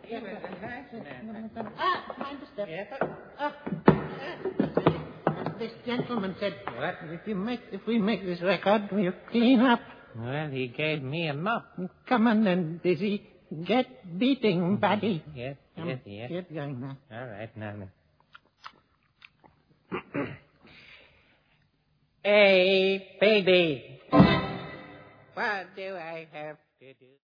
Mind the step. This gentleman said, what? If we make this record, we'll clean up. Well, he gave me a mop. Come on then, Dizzy. Get beating, buddy. Yes. Get going now. All right, now. Hey, baby. What do I have to do?